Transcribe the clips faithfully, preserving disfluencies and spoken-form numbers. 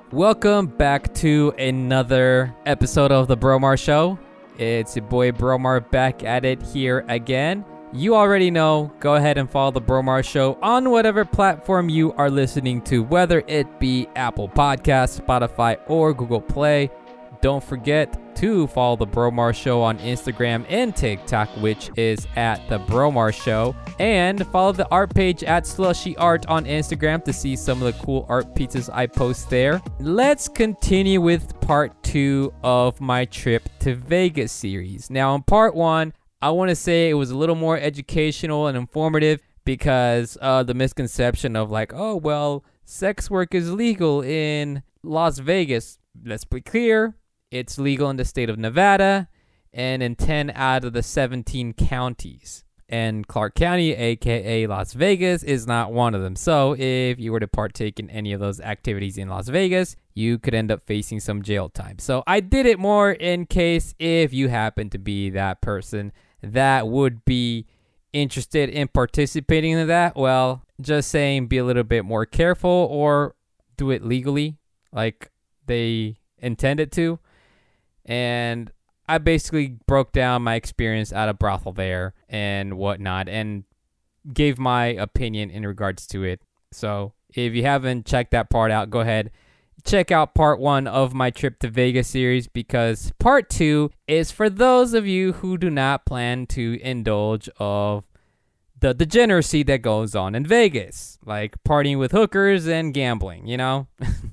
Welcome back to another episode of the Bromar Show. It's your boy Bromar back at it here again. You already know, go ahead and follow the Bromar Show on whatever platform you are listening to, whether it be Apple Podcasts, Spotify, or Google Play. Don't forget to follow the Bromar Show on Instagram and TikTok, which is at the Bromar Show. And follow the art page at Slushy Art on Instagram to see some of the cool art pieces I post there. Let's continue with part two of my trip to Vegas series. Now, in part one, I want to say it was a little more educational and informative because of the misconception of like, oh, well, sex work is legal in Las Vegas. Let's be clear. It's legal in the state of Nevada and in ten out of the seventeen counties. And Clark County, aka Las Vegas, is not one of them. So if you were to partake in any of those activities in Las Vegas, you could end up facing some jail time. So I did it more in case if you happen to be that person that would be interested in participating in that. Well, just saying, be a little bit more careful or do it legally like they intended to. And I basically broke down my experience at a brothel there and whatnot and gave my opinion in regards to it. So if you haven't checked that part out, go ahead. Check out part one of my trip to Vegas series because part two is for those of you who do not plan to indulge of the degeneracy that goes on in Vegas, like partying with hookers and gambling, you know?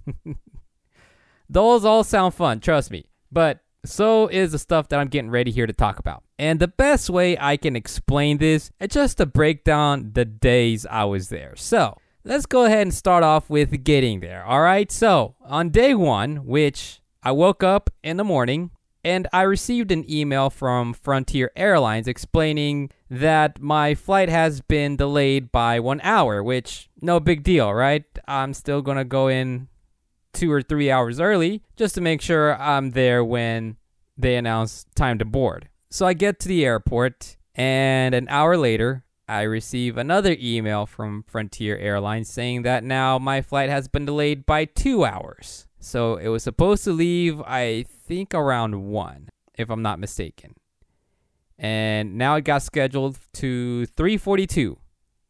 Those all sound fun, trust me. But so is the stuff that I'm getting ready here to talk about. And the best way I can explain this is just to break down the days I was there. So let's go ahead and start off with getting there. All right. So on day one, which I woke up in the morning and I received an email from Frontier Airlines explaining that my flight has been delayed by one hour, which no big deal, right? I'm still going to go in two or three hours early just to make sure I'm there when they announce time to board. So I get to the airport and an hour later, I receive another email from Frontier Airlines saying that now my flight has been delayed by two hours. So it was supposed to leave, I think, around one, if I'm not mistaken. And now it got scheduled to three forty-two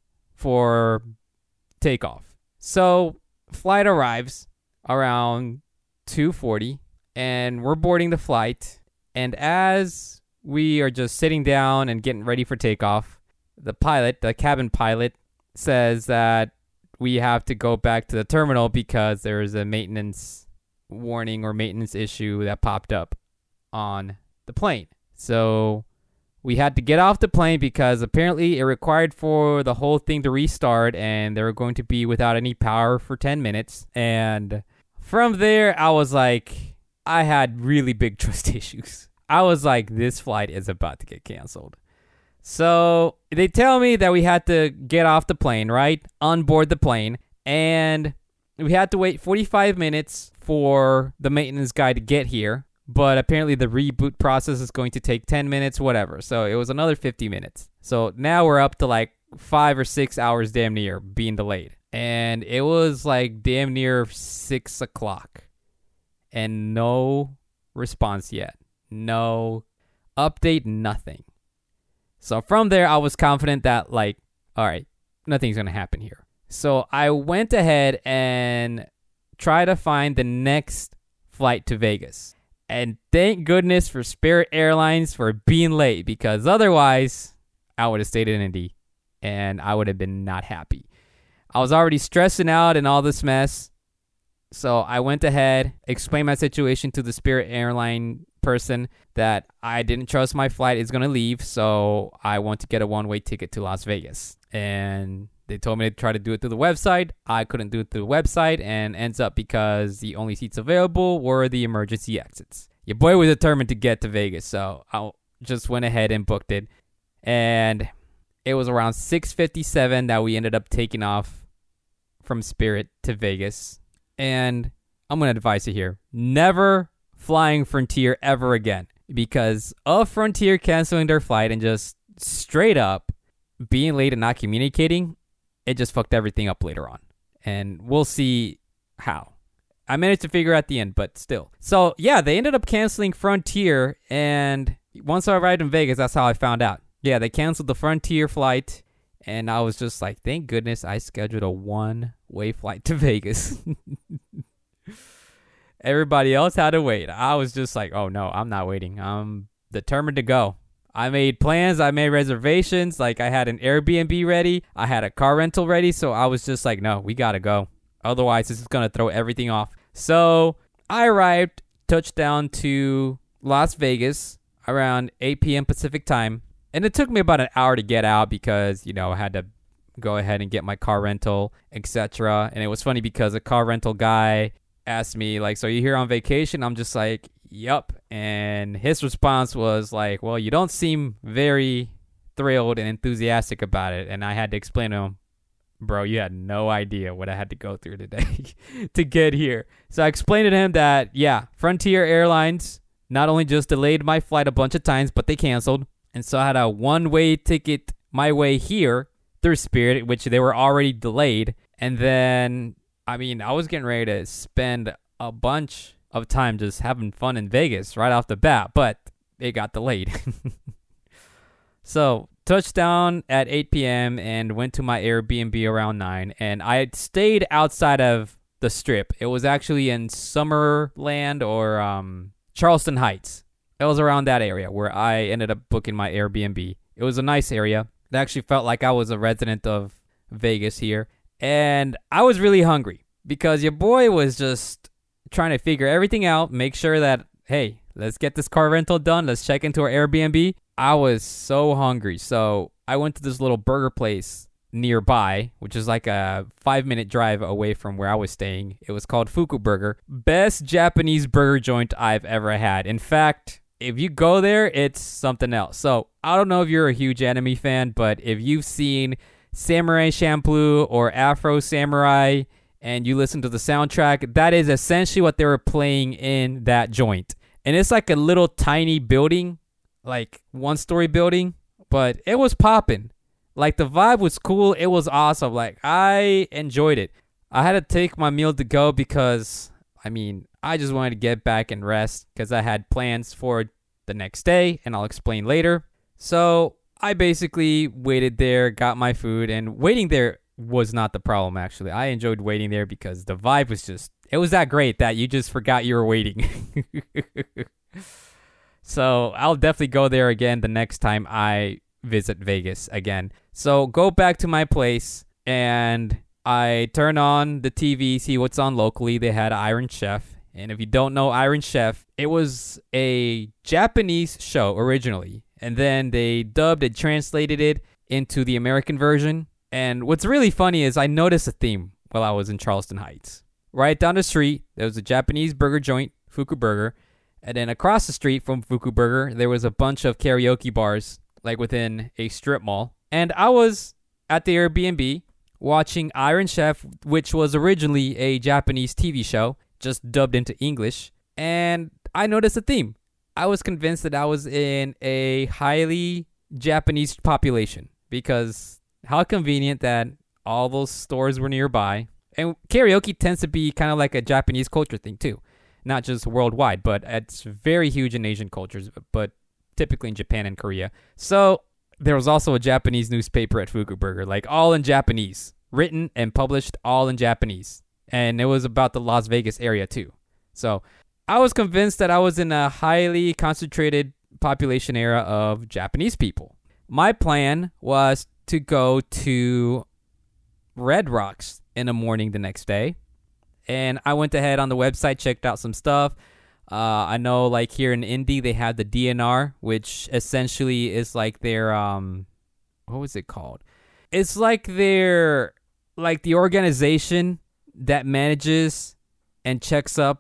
for takeoff. So flight arrives around two forty and we're boarding the flight, and as we are just sitting down and getting ready for takeoff, the pilot, the cabin pilot, says that we have to go back to the terminal because there is a maintenance warning or maintenance issue that popped up on the plane. So we had to get off the plane because apparently it required for the whole thing to restart and they were going to be without any power for ten minutes. And from there, I was like, I had really big trust issues. I was like, this flight is about to get canceled. So they tell me that we had to get off the plane, right? Onboard the plane. And we had to wait forty-five minutes for the maintenance guy to get here. But apparently the reboot process is going to take ten minutes, whatever. So it was another fifty minutes. So now we're up to like five or six hours damn near being delayed. And it was like damn near six o'clock. And no response yet. No update, nothing. So from there, I was confident that like, all right, nothing's going to happen here. So I went ahead and tried to find the next flight to Vegas. And thank goodness for Spirit Airlines for being late, because otherwise I would have stayed in Indy and I would have been not happy. I was already stressing out and all this mess. So I went ahead, explained my situation to the Spirit Airline person that I didn't trust my flight is going to leave. So I want to get a one-way ticket to Las Vegas. And they told me to try to do it through the website. I couldn't do it through the website, and ends up because the only seats available were the emergency exits. Your boy was determined to get to Vegas, so I just went ahead and booked it. And it was around six fifty-seven that we ended up taking off from Spirit to Vegas. And I'm going to advise you here, never flying Frontier ever again, because of Frontier canceling their flight and just straight up being late and not communicating, it just fucked everything up later on. And we'll see how. I managed to figure out the end, but still. So, yeah, they ended up canceling Frontier, and once I arrived in Vegas, that's how I found out. Yeah, they canceled the Frontier flight, and I was just like, thank goodness I scheduled a one-way flight to Vegas. Everybody else had to wait. I was just like, oh, no, I'm not waiting. I'm determined to go. I made plans. I made reservations. Like, I had an Airbnb ready. I had a car rental ready. So I was just like, no, we got to go. Otherwise, this is going to throw everything off. So I arrived, touched down to Las Vegas around eight p.m. Pacific time. And it took me about an hour to get out because, you know, I had to go ahead and get my car rental, et cetera. And it was funny because a car rental guy asked me, like, so you here on vacation? I'm just like, yup. And his response was like, well, you don't seem very thrilled and enthusiastic about it. And I had to explain to him, bro, you had no idea what I had to go through today to get here. So I explained to him that, yeah, Frontier Airlines not only just delayed my flight a bunch of times, but they canceled. And so I had a one-way ticket my way here through Spirit, which they were already delayed. And then, I mean, I was getting ready to spend a bunch of time just having fun in Vegas right off the bat, but it got delayed. So, touchdown at eight p.m. and went to my Airbnb around nine. And I had stayed outside of the Strip. It was actually in Summerland or um, Charleston Heights. It was around that area where I ended up booking my Airbnb. It was a nice area. It actually felt like I was a resident of Vegas here. And I was really hungry because your boy was just trying to figure everything out, make sure that, hey, let's get this car rental done. Let's check into our Airbnb. I was so hungry. So I went to this little burger place nearby, which is like a five-minute drive away from where I was staying. It was called Fuku Burger. Best Japanese burger joint I've ever had. In fact, if you go there, it's something else. So I don't know if you're a huge anime fan, but if you've seen Samurai Champloo or Afro Samurai and you listen to the soundtrack, that is essentially what they were playing in that joint. And it's like a little tiny building, like one-story building, but it was popping. Like, the vibe was cool. It was awesome. Like, I enjoyed it. I had to take my meal to go because, I mean, I just wanted to get back and rest because I had plans for the next day, and I'll explain later. So I basically waited there, got my food, and waiting there was not the problem, actually. I enjoyed waiting there because the vibe was just, it was that great that you just forgot you were waiting. So I'll definitely go there again the next time I visit Vegas again. So go back to my place, and I turn on the T V, see what's on locally. They had Iron Chef. And if you don't know Iron Chef, it was a Japanese show originally. And then they dubbed and translated it into the American version. And what's really funny is I noticed a theme while I was in Charleston Heights. Right down the street, there was a Japanese burger joint, Fuku Burger. And then across the street from Fuku Burger, there was a bunch of karaoke bars, like within a strip mall. And I was at the Airbnb watching Iron Chef, which was originally a Japanese T V show, just dubbed into English. And I noticed a theme. I was convinced that I was in a highly Japanese population because how convenient that all those stores were nearby. And karaoke tends to be kind of like a Japanese culture thing too. Not just worldwide, but it's very huge in Asian cultures, but typically in Japan and Korea. So there was also a Japanese newspaper at Fuku Burger, like all in Japanese, written and published all in Japanese. And it was about the Las Vegas area too. So I was convinced that I was in a highly concentrated population area of Japanese people. My plan was to go to Red Rocks in the morning the next day. And I went ahead on the website, checked out some stuff. Uh, I know, like, here in Indy, they have the D N R, which essentially is like their, um, what was it called? It's like their, like the organization that manages and checks up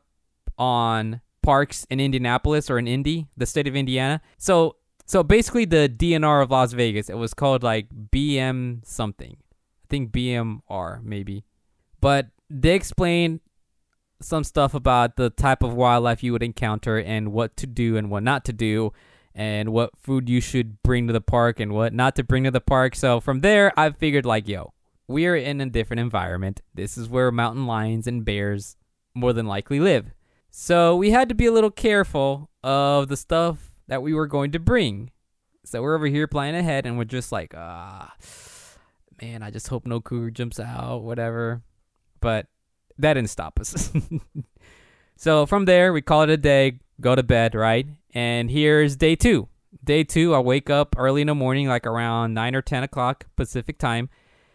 on parks in Indianapolis or in Indy, the state of Indiana. So, so basically the D N R of Las Vegas, it was called like B M something. I think B M R maybe. But they explained some stuff about the type of wildlife you would encounter and what to do and what not to do and what food you should bring to the park and what not to bring to the park. So from there, I figured like, yo, we are in a different environment. This is where mountain lions and bears more than likely live. So we had to be a little careful of the stuff that we were going to bring. So we're over here planning ahead, and we're just like, ah, man, I just hope no cougar jumps out, whatever. But that didn't stop us. So from there, we call it a day, go to bed, right? And here's day two. Day two, I wake up early in the morning, like around nine or ten o'clock Pacific time.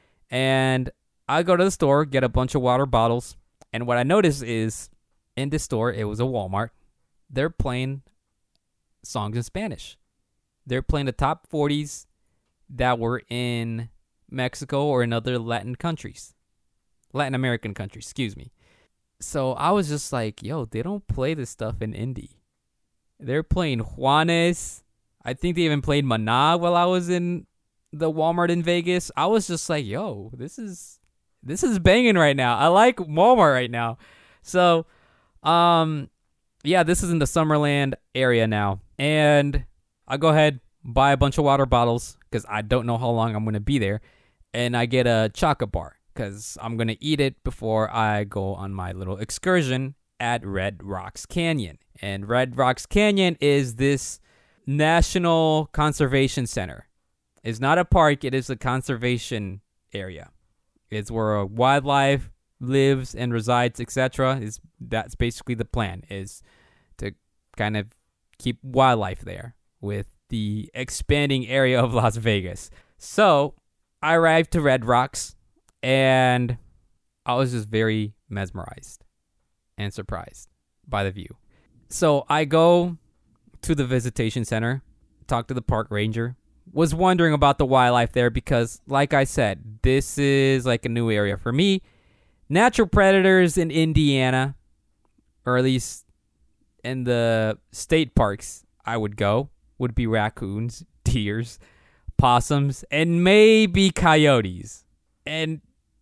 And I go to the store, get a bunch of water bottles. And what I notice is in this store, it was a Walmart. They're playing songs in Spanish. They're playing the top forties that were in Mexico or in other Latin countries. Latin American countries, excuse me. So I was just like, yo, they don't play this stuff in Indy. They're playing Juanes. I think they even played Maná while I was in the Walmart in Vegas. I was just like, yo, this is this is banging right now. I like Walmart right now. So, um, yeah, this is in the Summerland area now. And I go ahead, buy a bunch of water bottles because I don't know how long I'm going to be there. And I get a chocolate bar because I'm going to eat it before I go on my little excursion at Red Rocks Canyon. And Red Rocks Canyon is this National Conservation Center. It's not a park, it is a conservation area. It's where wildlife lives and resides, et cetera. Is that's basically the plan, is to kind of keep wildlife there with the expanding area of Las Vegas. So I arrived to Red Rocks, and I was just very mesmerized and surprised by the view. So I go to the visitation center, talk to the park ranger, was wondering about the wildlife there because, like I said, this is like a new area for me. Natural predators in Indiana, or at least in the state parks I would go, would be raccoons, deers, possums, and maybe coyotes. And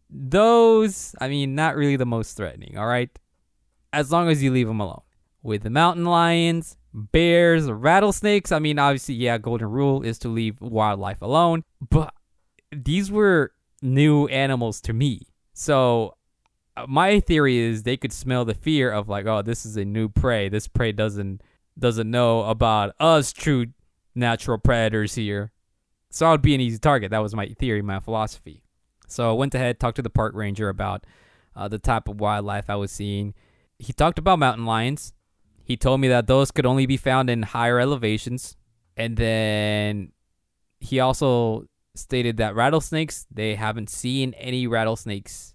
those, I mean, not really the most threatening, all right? As long as you leave them alone. With the mountain lions, bears, rattlesnakes, I mean, obviously, yeah, golden rule is to leave wildlife alone. But these were new animals to me. So uh, my theory is they could smell the fear of like, oh, this is a new prey. This prey doesn't doesn't know about us true natural predators here. So I would be an easy target. That was my theory, my philosophy. So I went ahead, talked to the park ranger about uh, the type of wildlife I was seeing. He talked about mountain lions. He told me that those could only be found in higher elevations. And then he also stated that rattlesnakes, they haven't seen any rattlesnakes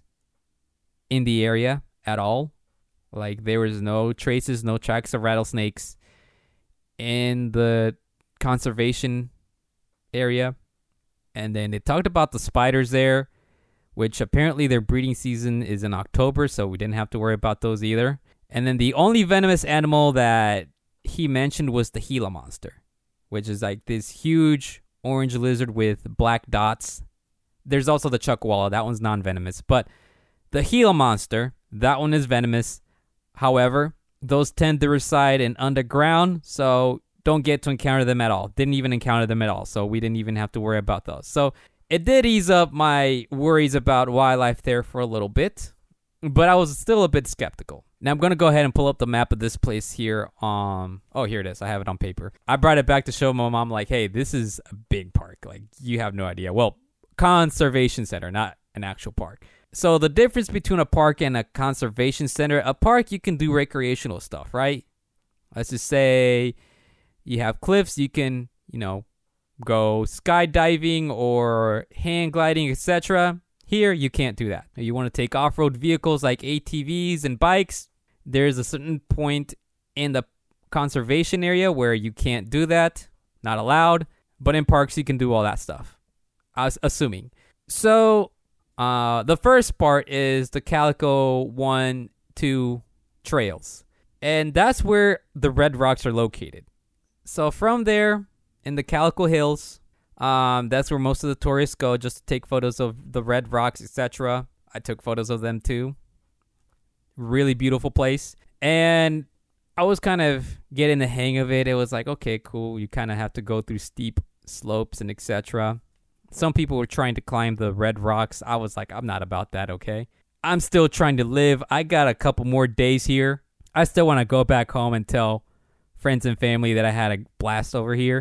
in the area at all. Like there was no traces, no tracks of rattlesnakes in the conservation area. And then they talked about the spiders there, which apparently their breeding season is in October, so we didn't have to worry about those either. And then the only venomous animal that he mentioned was the Gila monster, which is like this huge orange lizard with black dots. There's also the chuckwalla. That one's non-venomous. But the Gila monster, that one is venomous. However, those tend to reside in underground, so don't get to encounter them at all. Didn't even encounter them at all, so we didn't even have to worry about those. So it did ease up my worries about wildlife there for a little bit, but I was still a bit skeptical. Now I'm going to go ahead and pull up the map of this place here. Um, oh, here it is. I have it on paper. I brought it back to show my mom, like, hey, this is a big park. Like, you have no idea. Well, conservation center, not an actual park. So the difference between a park and a conservation center, a park, you can do recreational stuff, right? Let's just say you have cliffs. You can, you know, go skydiving or hang gliding, et cetera. Here, you can't do that. You want to take off-road vehicles like A T Vs and bikes, there's a certain point in the conservation area where you can't do that. Not allowed. But in parks, you can do all that stuff. I was assuming. So, uh, the first part is the Calico one two trails. And that's where the Red Rocks are located. So from there, in the Calico Hills, Um, that's where most of the tourists go just to take photos of the Red Rocks, et cetera. I took photos of them too. Really beautiful place. And I was kind of getting the hang of it. It was like, okay, cool. You kind of have to go through steep slopes and et cetera. Some people were trying to climb the Red Rocks. I was like, I'm not about that, okay? I'm still trying to live. I got a couple more days here. I still want to go back home and tell friends and family that I had a blast over here.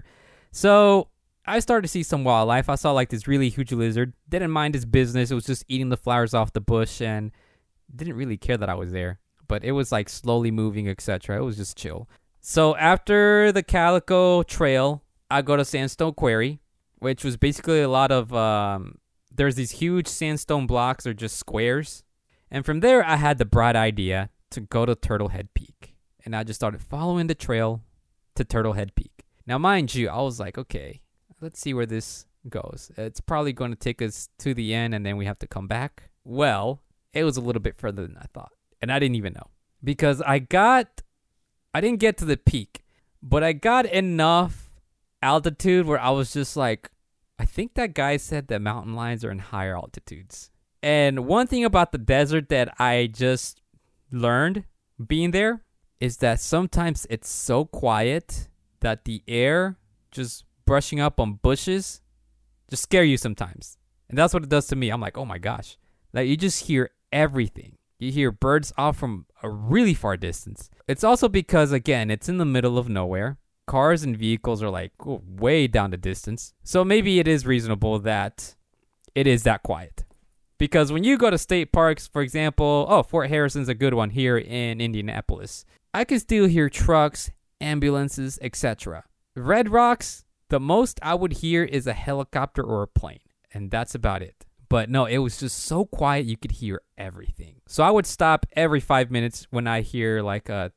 So I started to see some wildlife. I saw like this really huge lizard. Didn't mind his business. It was just eating the flowers off the bush and didn't really care that I was there. But it was like slowly moving, et cetera. It was just chill. So after the Calico Trail, I go to Sandstone Quarry, which was basically a lot of, um, there's these huge sandstone blocks. They're just squares. And from there, I had the bright idea to go to Turtlehead Peak. And I just started following the trail to Turtlehead Peak. Now, mind you, I was like, okay, let's see where this goes. It's probably going to take us to the end and then we have to come back. Well, it was a little bit further than I thought. And I didn't even know. Because I got, I didn't get to the peak, but I got enough altitude where I was just like, I think that guy said that mountain lions are in higher altitudes. And one thing about the desert that I just learned being there is that sometimes it's so quiet that the air just brushing up on bushes just scare you sometimes. And that's what it does to me. I'm like, oh my gosh. Like you just hear everything. You hear birds off from a really far distance. It's also because, again, it's in the middle of nowhere. Cars and vehicles are like oh, way down the distance. So maybe it is reasonable that it is that quiet. Because when you go to state parks, for example, oh, Fort Harrison's a good one here in Indianapolis. I can still hear trucks, ambulances, et cetera. Red Rocks, the most I would hear is a helicopter or a plane. And that's about it. But no, it was just so quiet you could hear everything. So I would stop every five minutes when I hear like a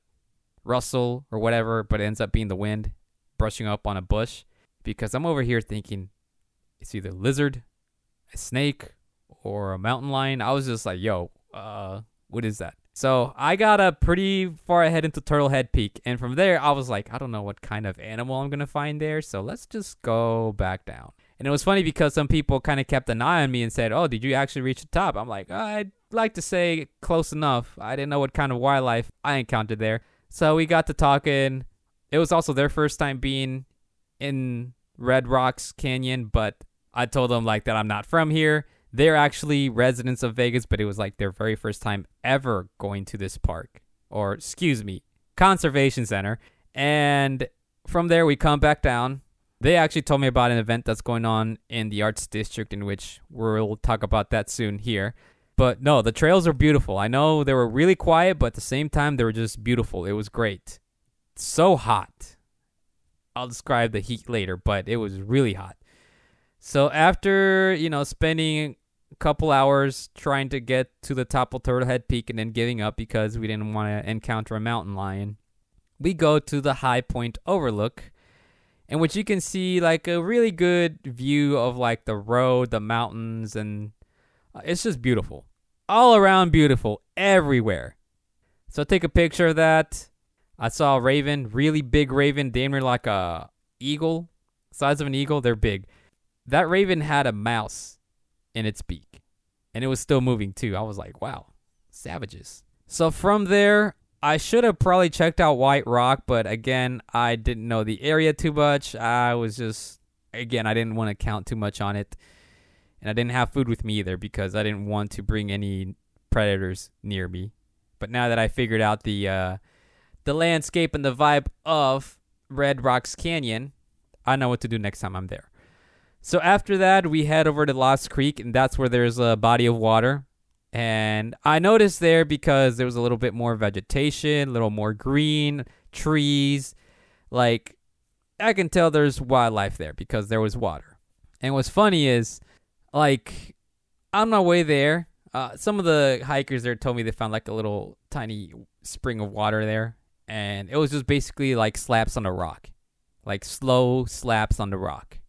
rustle or whatever, but it ends up being the wind brushing up on a bush. Because I'm over here thinking it's either a lizard, a snake, or a mountain lion. I was just like, yo, uh, what is that? So I got up pretty far ahead into Turtlehead Peak. And from there, I was like, I don't know what kind of animal I'm going to find there. So let's just go back down. And it was funny because some people kind of kept an eye on me and said, oh, did you actually reach the top? I'm like, oh, I'd like to say close enough. I didn't know what kind of wildlife I encountered there. So we got to talking. It was also their first time being in Red Rocks Canyon, but I told them like that I'm not from here. They're actually residents of Vegas, but it was like their very first time ever going to this park. Or, excuse me, conservation center. And from there, we come back down. They actually told me about an event that's going on in the Arts District, in which we'll talk about that soon here. But no, the trails are beautiful. I know they were really quiet, but at the same time, they were just beautiful. It was great. So hot. I'll describe the heat later, but it was really hot. So after, you know, spending a couple hours trying to get to the top of Turtlehead Peak and then giving up because we didn't want to encounter a mountain lion, we go to the High Point Overlook, in which you can see like a really good view of like the road, the mountains, and uh, it's just beautiful. All around beautiful, everywhere. So take a picture of that. I saw a raven, really big raven, damn near like a eagle, size of an eagle. They're big. That raven had a mouse in its beak, and it was still moving too. I was like, wow, savages. So from there, I should have probably checked out White Rock, but again, I didn't know the area too much. I was just, again, I didn't want to count too much on it, and I didn't have food with me either because I didn't want to bring any predators near me. But now that I figured out the uh, the landscape and the vibe of Red Rocks Canyon, I know what to do next time I'm there. So after that, we head over to Lost Creek, and that's where there's a body of water. And I noticed there because there was a little bit more vegetation, a little more green, trees. Like, I can tell there's wildlife there because there was water. And what's funny is, like, on my way there, uh, some of the hikers there told me they found like a little tiny spring of water there. And it was just basically like slaps on a rock. Like slow slaps on the rock.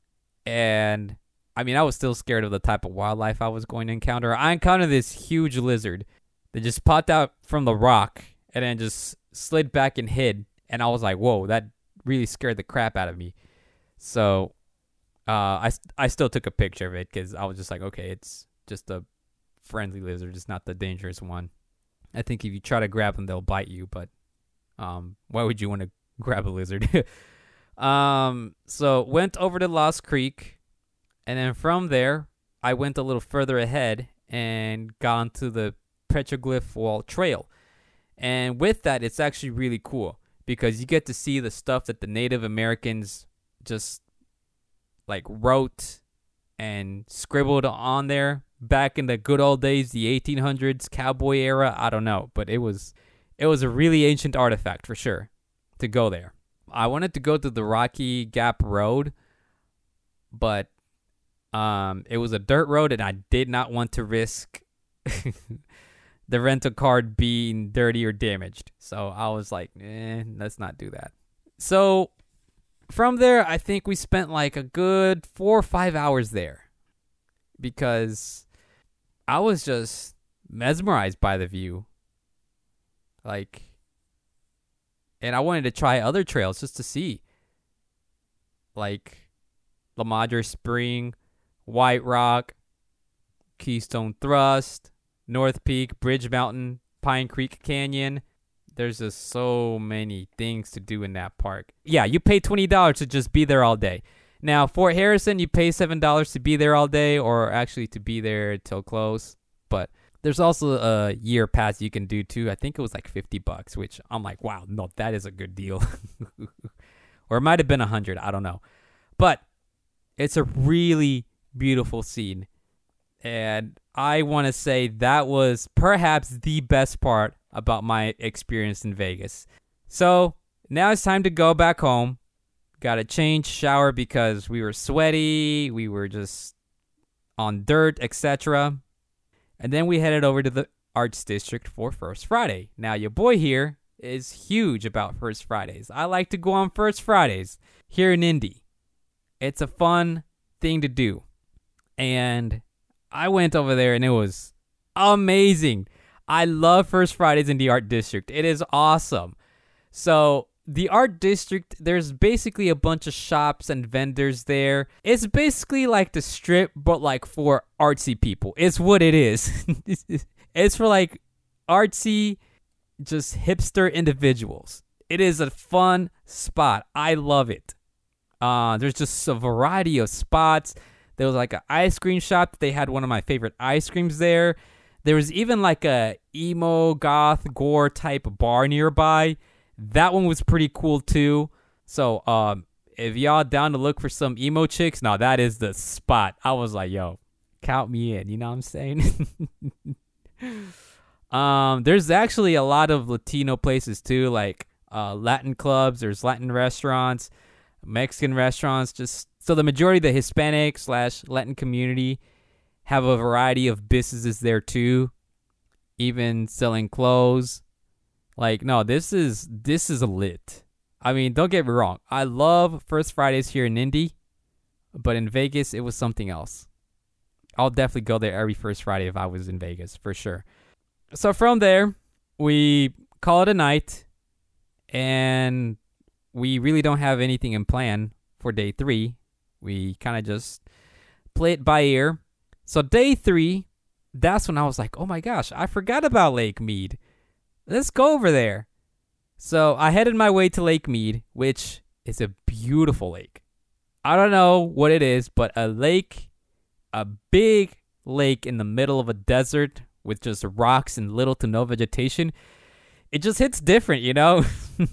And I mean, I was still scared of the type of wildlife I was going to encounter. I encountered this huge lizard that just popped out from the rock and then just slid back and hid. And I was like, whoa, that really scared the crap out of me. So uh, I, I still took a picture of it because I was just like, okay, it's just a friendly lizard. It's not the dangerous one. I think if you try to grab them, they'll bite you. But um, why would you want to grab a lizard? Um, so went over to Lost Creek, and then from there, I went a little further ahead, and got onto the Petroglyph Wall Trail. And with that, it's actually really cool because you get to see the stuff that the Native Americans just like wrote and scribbled on there back in the good old days, the eighteen hundreds, cowboy era. I don't know, but it was it was a really ancient artifact for sure to go there. I wanted to go to the Rocky Gap Road, but um, it was a dirt road, and I did not want to risk the rental car being dirty or damaged. So I was like, eh, let's not do that. So from there, I think we spent like a good four or five hours there because I was just mesmerized by the view. Like, and I wanted to try other trails just to see. Like La Madre Spring, White Rock, Keystone Thrust, North Peak, Bridge Mountain, Pine Creek Canyon. There's just so many things to do in that park. Yeah, you pay twenty dollars to just be there all day. Now, Fort Harrison, you pay seven dollars to be there all day, or actually to be there till close. But there's also a year pass you can do too. I think it was like fifty bucks, which I'm like, wow, no, that is a good deal. Or it might have been one hundred, I don't know. But it's a really beautiful scene. And I want to say that was perhaps the best part about my experience in Vegas. So now it's time to go back home. Got to change, shower because we were sweaty. We were just on dirt, et cetera. And then we headed over to the Arts District for First Friday. Now, your boy here is huge about First Fridays. I like to go on First Fridays here in Indy. It's a fun thing to do. And I went over there and it was amazing. I love First Fridays in the Art District. It is awesome. So the Art District, there's basically a bunch of shops and vendors there. It's basically like the Strip, but like for artsy people. It's what it is. It's for like artsy, just hipster individuals. It is a fun spot. I love it. Uh, there's just a variety of spots. There was like an ice cream shop. They had one of my favorite ice creams there. There was even like a emo, goth, gore type bar nearby. That one was pretty cool too. So um, if y'all down to look for some emo chicks, no, that is the spot. I was like, yo, count me in. You know what I'm saying? um, there's actually a lot of Latino places too, like uh, Latin clubs. There's Latin restaurants, Mexican restaurants. Just so the majority of the Hispanic slash Latin community have a variety of businesses there too, even selling clothes. Like, no, this is this is lit. I mean, don't get me wrong. I love First Fridays here in Indy, but in Vegas, it was something else. I'll definitely go there every First Friday if I was in Vegas, for sure. So from there, we call it a night, and we really don't have anything in plan for day three. We kind of just play it by ear. So day three, that's when I was like, oh my gosh, I forgot about Lake Mead. Let's go over there. So I headed my way to Lake Mead, which is a beautiful lake. I don't know what it is, but a lake, a big lake in the middle of a desert with just rocks and little to no vegetation. It just hits different, you know?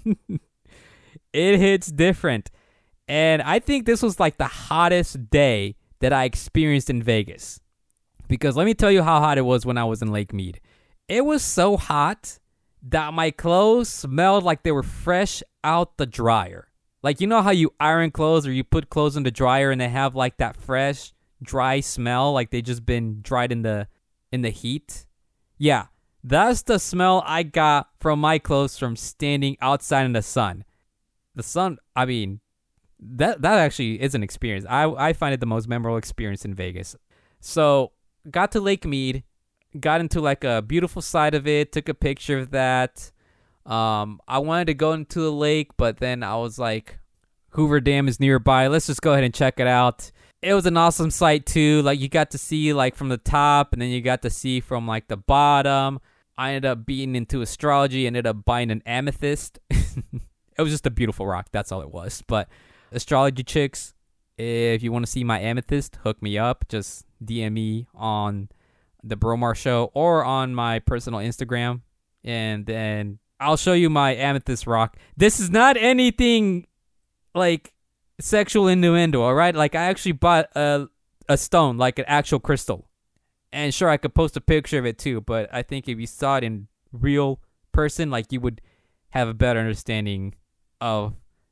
It hits different. And I think this was like the hottest day that I experienced in Vegas. Because let me tell you how hot it was when I was in Lake Mead. It was so hot that my clothes smelled like they were fresh out the dryer. Like, you know how you iron clothes or you put clothes in the dryer and they have like that fresh, dry smell, like they just been dried in the in the heat? Yeah, that's the smell I got from my clothes from standing outside in the sun. The sun, I mean, that that actually is an experience. I, I find it the most memorable experience in Vegas. So, got to Lake Mead. Got into like a beautiful side of it, took a picture of that. Um, I wanted to go into the lake, but then I was like, Hoover Dam is nearby. Let's just go ahead and check it out. It was an awesome sight too. Like you got to see like from the top and then you got to see from like the bottom. I ended up being into astrology, ended up buying an amethyst. It was just a beautiful rock. That's all it was. But astrology chicks, if you want to see my amethyst, hook me up. Just D M me on the Bromar Show or on my personal Instagram. And then I'll show you my amethyst rock. This is not anything like sexual innuendo, all right? Like, I actually bought a, a stone, like an actual crystal. And sure, I could post a picture of it too, but I think if you saw it in real person, like, you would have a better understanding of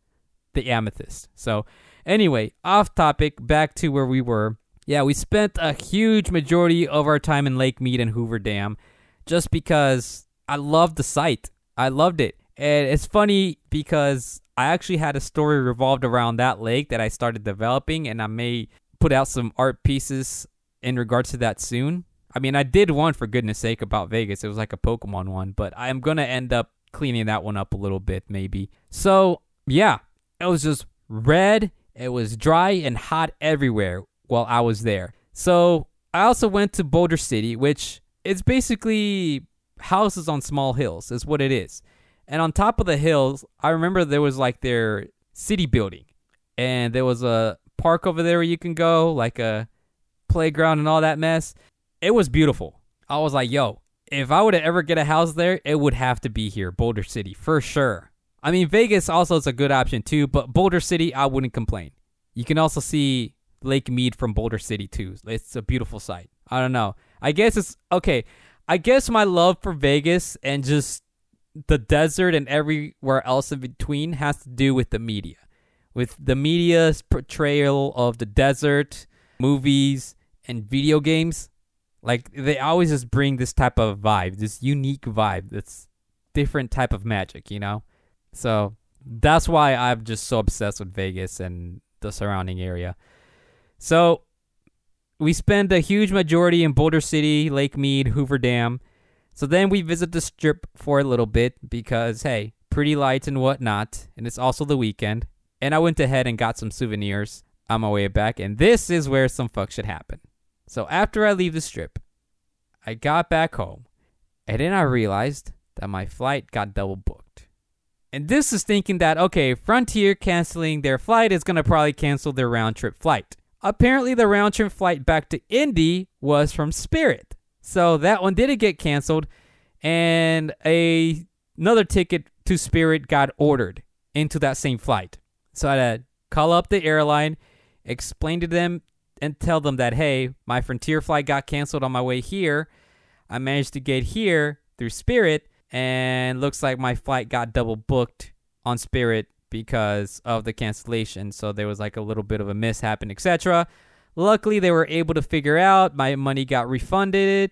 the amethyst. So anyway, off topic, back to where we were. Yeah, we spent a huge majority of our time in Lake Mead and Hoover Dam just because I loved the site. I loved it. And it's funny because I actually had a story revolved around that lake that I started developing, and I may put out some art pieces in regards to that soon. I mean, I did one, for goodness sake, about Vegas. It was like a Pokemon one, but I'm going to end up cleaning that one up a little bit, maybe. So, yeah, it was just red. It was dry and hot everywhere while I was there. So, I also went to Boulder City, which is basically houses on small hills, is what it is. And on top of the hills, I remember there was like their city building. And there was a park over there where you can go, like a playground and all that mess. It was beautiful. I was like, yo, if I were to ever get a house there, it would have to be here, Boulder City, for sure. I mean, Vegas also is a good option too, but Boulder City, I wouldn't complain. You can also see Lake Mead from Boulder City too. It's a beautiful sight. I don't know. I guess it's, okay, I guess my love for Vegas and just the desert and everywhere else in between has to do with the media. With the media's portrayal of the desert, movies, and video games. Like, they always just bring this type of vibe, this unique vibe, this different type of magic, you know? So, that's why I'm just so obsessed with Vegas and the surrounding area. So, we spend a huge majority in Boulder City, Lake Mead, Hoover Dam. So then we visit the Strip for a little bit because, hey, pretty lights and whatnot, and it's also the weekend. And I went ahead and got some souvenirs on my way back, and this is where some fuck shit happened. So after I leave the Strip, I got back home, and then I realized that my flight got double booked. And this is thinking that, okay, Frontier canceling their flight is going to probably cancel their round-trip flight. Apparently, the round-trip flight back to Indy was from Spirit. So that one didn't get canceled, and a another ticket to Spirit got ordered into that same flight. So I had to call up the airline, explain to them, and tell them that, hey, my Frontier flight got canceled on my way here. I managed to get here through Spirit, and looks like my flight got double booked on Spirit because of the cancellation. So there was like a little bit of a mishap and et cetera. Luckily, they were able to figure out. My money got refunded.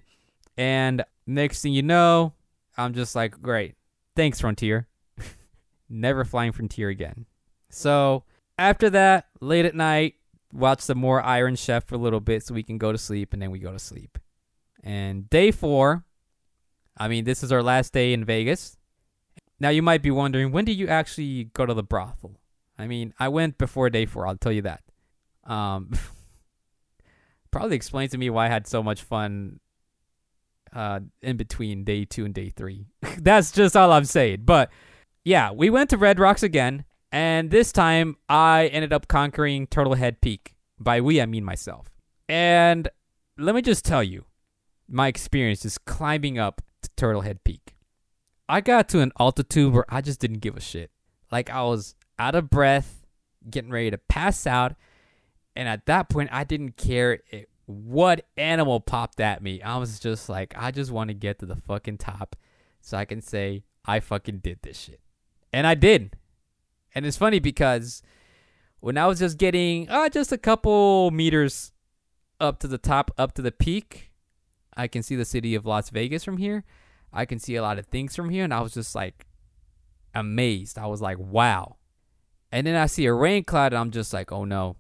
And next thing you know, I'm just like, great. Thanks, Frontier. Never flying Frontier again. So after that, late at night, watch some more Iron Chef for a little bit so we can go to sleep. And then we go to sleep. And day four, I mean, this is our last day in Vegas. Now, you might be wondering, when did you actually go to the brothel? I mean, I went before day four. I'll tell you that. Um... Probably explains to me why I had so much fun uh, in between day two and day three. That's just all I'm saying. But yeah, we went to Red Rocks again, and this time I ended up conquering Turtlehead Peak. By we, I mean myself. And let me just tell you my experience just climbing up to Turtlehead Peak. I got to an altitude where I just didn't give a shit. Like, I was out of breath, getting ready to pass out. And at that point, I didn't care it, what animal popped at me. I was just like, I just want to get to the fucking top so I can say, I fucking did this shit. And I did. And it's funny because when I was just getting uh, just a couple meters up to the top, up to the peak, I can see the city of Las Vegas from here. I can see a lot of things from here. And I was just like amazed. I was like, wow. And then I see a rain cloud and I'm just like, oh no.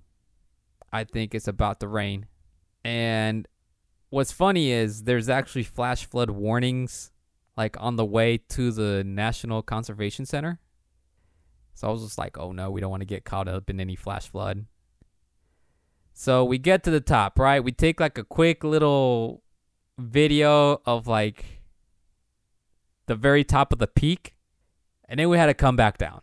I think it's about to rain. And what's funny is there's actually flash flood warnings like on the way to the National Conservation Center. So I was just like, oh no, we don't want to get caught up in any flash flood. So we get to the top, right? We take like a quick little video of like the very top of the peak. And then we had to come back down.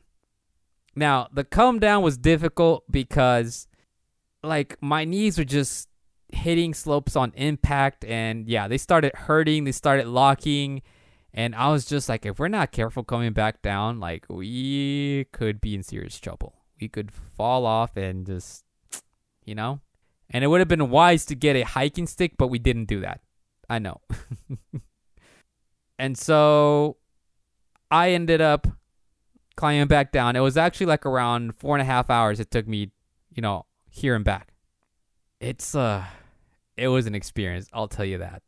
Now, the come down was difficult because like my knees were just hitting slopes on impact, and yeah, they started hurting, they started locking, and I was just like, if we're not careful coming back down, like, we could be in serious trouble. We could fall off and just, you know? And it would have been wise to get a hiking stick, but we didn't do that. I know. And so I ended up climbing back down. It was actually like around four and a half hours it took me, you know, here and back. It's, uh, it was an experience, I'll tell you that.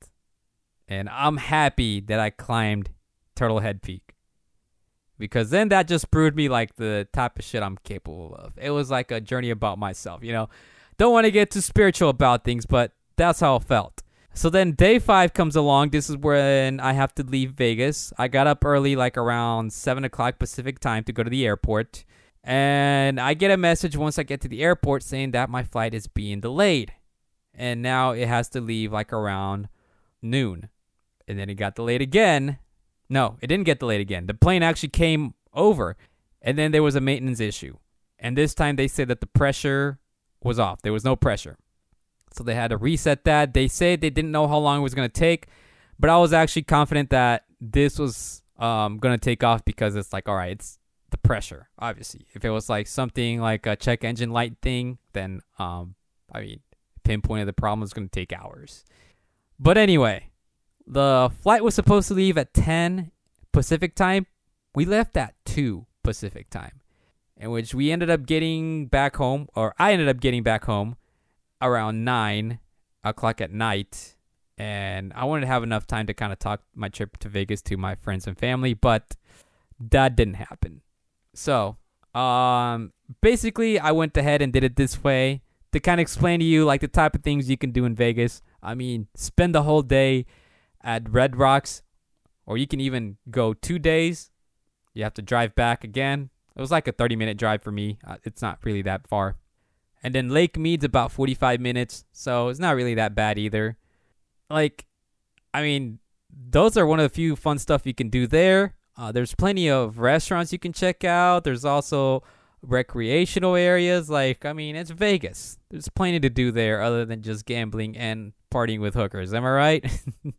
And I'm happy that I climbed Turtle Head Peak, because then that just proved me like the type of shit I'm capable of. It was like a journey about myself, you know. Don't want to get too spiritual about things, but that's how it felt. So then day five comes along. This is when I have to leave Vegas. I got up early, like around seven o'clock Pacific time, to go to the airport. And I get a message once I get to the airport saying that my flight is being delayed. And now it has to leave like around noon. And then it got delayed again. No, it didn't get delayed again. The plane actually came over. And then there was a maintenance issue. And this time they said that the pressure was off. There was no pressure. So they had to reset that. They said they didn't know how long it was going to take. But I was actually confident that this was um, going to take off, because it's like, all right, it's the pressure, obviously. If it was like something like a check engine light thing, then, um, I mean, pinpointing the problem is going to take hours. But anyway, the flight was supposed to leave at ten Pacific time. We left at two Pacific time, in which we ended up getting back home, or I ended up getting back home around nine o'clock at night. And I wanted to have enough time to kind of talk my trip to Vegas to my friends and family, but that didn't happen. So, um, basically, I went ahead and did it this way to kind of explain to you like the type of things you can do in Vegas. I mean, spend the whole day at Red Rocks, or you can even go two days. You have to drive back again. It was like a thirty minute drive for me. Uh, it's not really that far. And then Lake Mead's about forty-five minutes, so it's not really that bad either. Like, I mean, those are one of the few fun stuff you can do there. Uh, there's plenty of restaurants you can check out. There's also recreational areas. Like, I mean, it's Vegas. There's plenty to do there other than just gambling and partying with hookers. Am I right?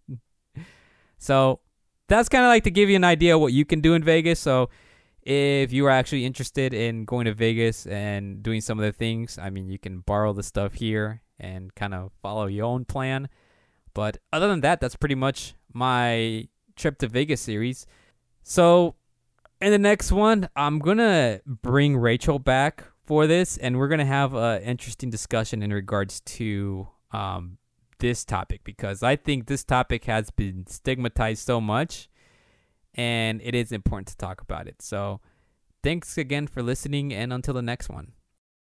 So that's kind of like to give you an idea of what you can do in Vegas. So if you are actually interested in going to Vegas and doing some of the things, I mean, you can borrow the stuff here and kind of follow your own plan. But other than that, that's pretty much my trip to Vegas series. So in the next one, I'm going to bring Rachel back for this, and we're going to have an interesting discussion in regards to um, this topic, because I think this topic has been stigmatized so much, and it is important to talk about it. So thanks again for listening, and until the next one.